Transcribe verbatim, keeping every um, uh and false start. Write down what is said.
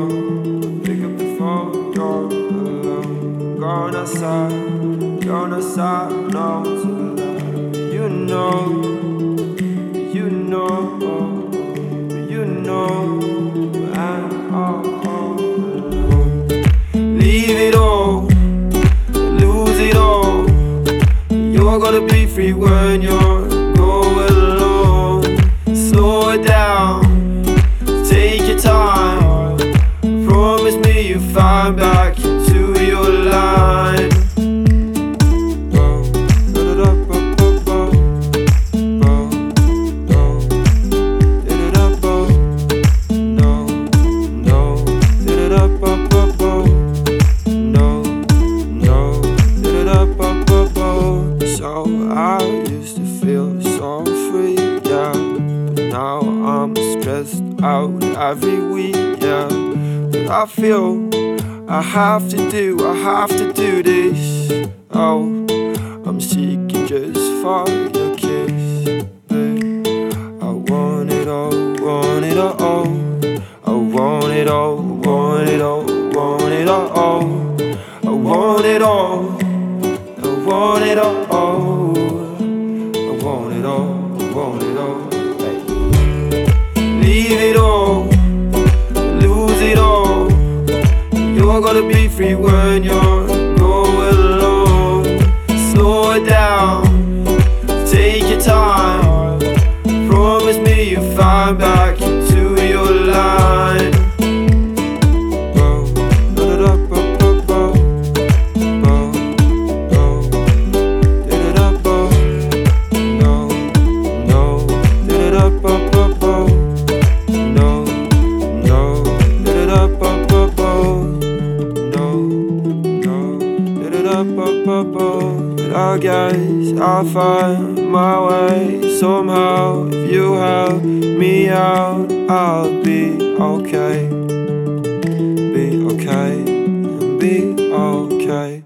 phone, pick up the phone, you're alone. Gone outside, gone outside, no one's alive. You know, you know, you know, I'm all, all alone. Leave it all, lose it all. You're gonna be free when you're going alone. Slow it down, take your time. Promise me you'll find back into your line. So I used to feel so free, yeah, but now I'm stressed out every week, yeah. But I feel I have to do, I have to do this. Oh, I'm seeking just for your kiss, babe. I want it all, want it all. I want it all, want it all, want it all. I want it all, I want it all. I want it all, I want it all. Leave it all, lose it all. You're gonna be free when you're going alone. Slow it down, take your time. Promise me you'll find back into your line. But I guess I'll find my way somehow. If you help me out, I'll be okay. Be okay, be okay.